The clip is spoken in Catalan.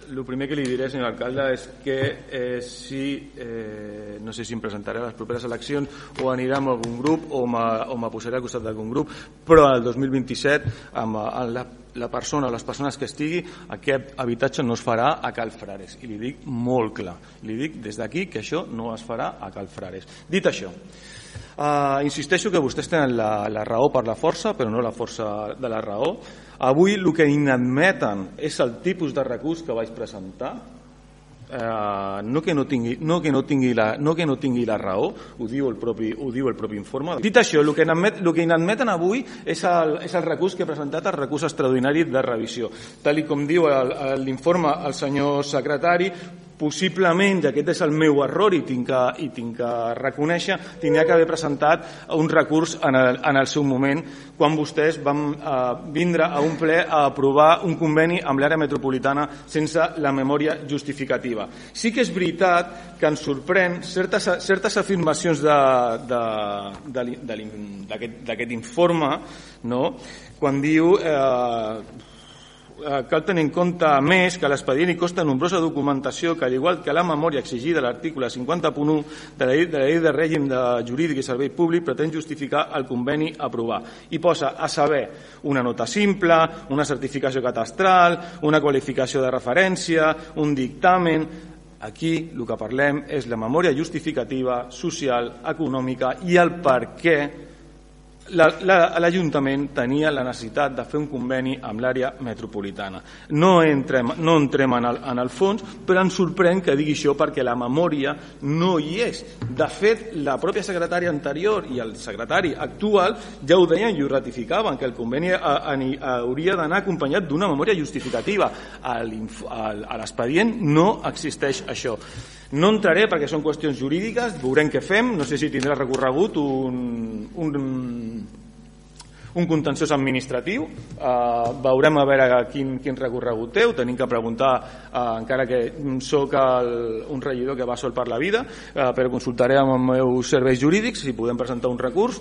El primer que li diré, senyor alcalde, és que no sé si em presentaré a les properes eleccions o aniré amb algun grup o me posaré al costat d'algun grup, però el 2027 amb la persona o les persones que estigui, aquest habitatge no es farà a Cal Frares, i li dic molt clar, li dic des d'aquí que això no es farà a Cal Frares. Dit això, insisteixo que vostès tenen la raó per la força, però no la força de la raó. Avui el que inadmeten és el tipus de recurs que vaig presentar, no que no tingui la raó, ho diu el propi informe. Dit això, el que inadmeten avui és el recurs que he presentat, el recurs extraordinari de revisió. Tal com diu l'informe el senyor secretari, possiblement, i aquest és el meu error i tinc que reconèixer, tindria que haver presentat un recurs en el seu moment, quan vostès van vindre a un ple a aprovar un conveni amb l'àrea metropolitana sense la memòria justificativa. Sí que és veritat que ens sorprèn certes afirmacions d'aquest informe, quan diu cal tenir en compte més que l'expedient hi consta nombrosa documentació que, al igual que la memòria exigida a l'article 50.1 de la llei de règim jurídic i servei públic, pretén justificar el conveni a aprovar. I posa a saber una nota simple, una certificació catastral, una qualificació de referència, un dictamen. Aquí el que parlem és la memòria justificativa, social, econòmica i el per què l'Ajuntament tenia la necessitat de fer un conveni amb l'àrea metropolitana. No entrem en el fons, però ens sorprèn que digui això perquè la memòria no hi és. De fet, la pròpia secretària anterior i el secretari actual ja ho deien i ho ratificaven, que el conveni hauria d'anar acompanyat d'una memòria justificativa. A l'expedient no existeix això. No entraré perquè són qüestions jurídiques, veurem què fem, no sé si tindrà recorregut un contenciós administratiu, veurem a veure quin recorregut té, ho tenim que preguntar, encara que soc un regidor que va sol per la vida, però consultaré amb els meus serveis jurídics si podem presentar un recurs